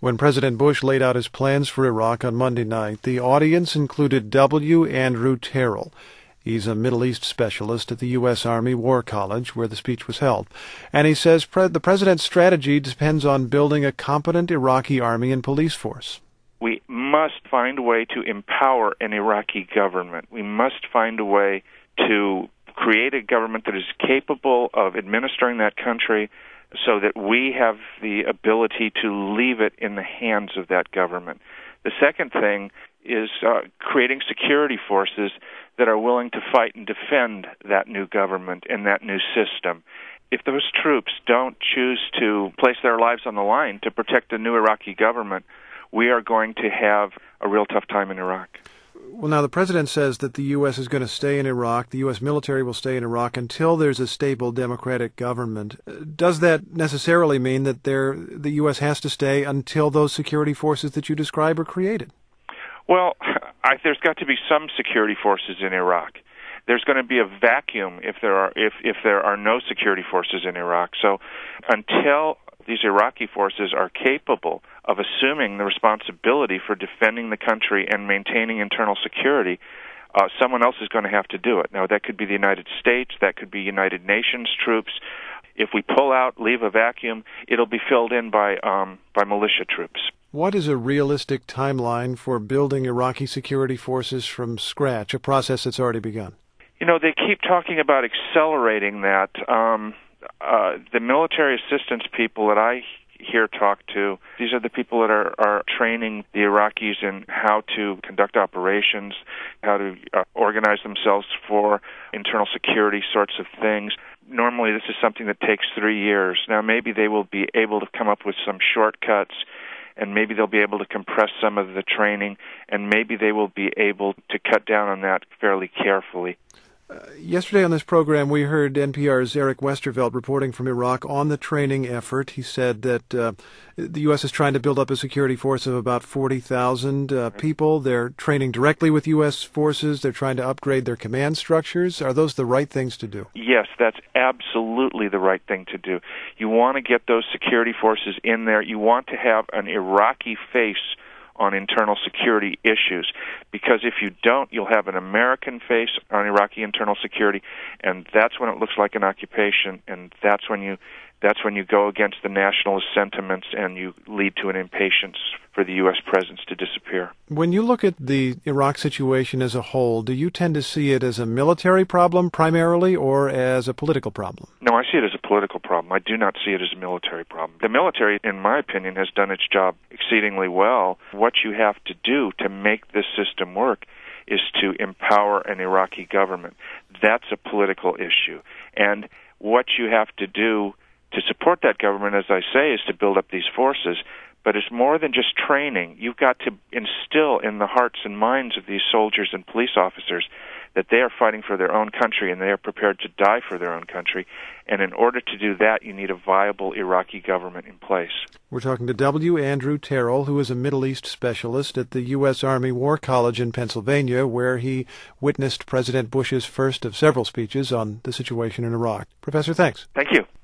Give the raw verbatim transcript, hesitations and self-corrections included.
When President Bush laid out his plans for Iraq on Monday night, the audience included W. Andrew Terrell. He's a Middle East specialist at the U S. Army War College, where the speech was held. And he says pre- the president's strategy depends on building a competent Iraqi army and police force. We must find a way to empower an Iraqi government. We must find a way to create a government that is capable of administering that country so that we have the ability to leave it in the hands of that government. The second thing is uh, creating security forces that are willing to fight and defend that new government and that new system. If those troops don't choose to place their lives on the line to protect the new Iraqi government, we are going to have a real tough time in Iraq. Well, now, the president says that the U S is going to stay in Iraq, the U S military will stay in Iraq until there's a stable democratic government. Does that necessarily mean that there, the U S has to stay until those security forces that you describe are created? Well, I, there's got to be some security forces in Iraq. There's going to be a vacuum if there are if, if there are no security forces in Iraq. So until these Iraqi forces are capable of assuming the responsibility for defending the country and maintaining internal security, uh, someone else is going to have to do it. Now, that could be the United States, that could be United Nations troops. If we pull out, leave a vacuum, it'll be filled in by um, by militia troops. What is a realistic timeline for building Iraqi security forces from scratch, a process that's already begun? You know, they keep talking about accelerating that. Um, uh, the military assistance people that I hear talk to, these are the people that are, are training the Iraqis in how to conduct operations, how to uh, organize themselves for internal security sorts of things. Normally this is something that takes three years. Now maybe they will be able to come up with some shortcuts, and maybe they'll be able to compress some of the training, and maybe they will be able to cut down on that fairly carefully. Uh, yesterday on this program, we heard N P R's Eric Westervelt reporting from Iraq on the training effort. He said that uh, the U S is trying to build up a security force of about forty thousand uh, people. They're training directly with U S forces. They're trying to upgrade their command structures. Are those the right things to do? Yes, that's absolutely the right thing to do. You want to get those security forces in there. You want to have an Iraqi face on internal security issues, because if you don't, you'll have an American face on Iraqi internal security, and that's when it looks like an occupation, and that's when you that's when you go against the nationalist sentiments and you lead to an impatience for the U S presence to disappear. When you look at the Iraq situation as a whole, do you tend to see it as a military problem primarily or as a political problem? No, I see it as a political problem. I do not see it as a military problem. The military, in my opinion, has done its job exceedingly well. What you have to do to make this system work is to empower an Iraqi government. That's a political issue. And what you have to do to support that government, as I say, is to build up these forces. But it's more than just training. You've got to instill in the hearts and minds of these soldiers and police officers that they are fighting for their own country and they are prepared to die for their own country. And in order to do that, you need a viable Iraqi government in place. We're talking to W. Andrew Terrell, who is a Middle East specialist at the U S. Army War College in Pennsylvania, where he witnessed President Bush's first of several speeches on the situation in Iraq. Professor, thanks. Thank you.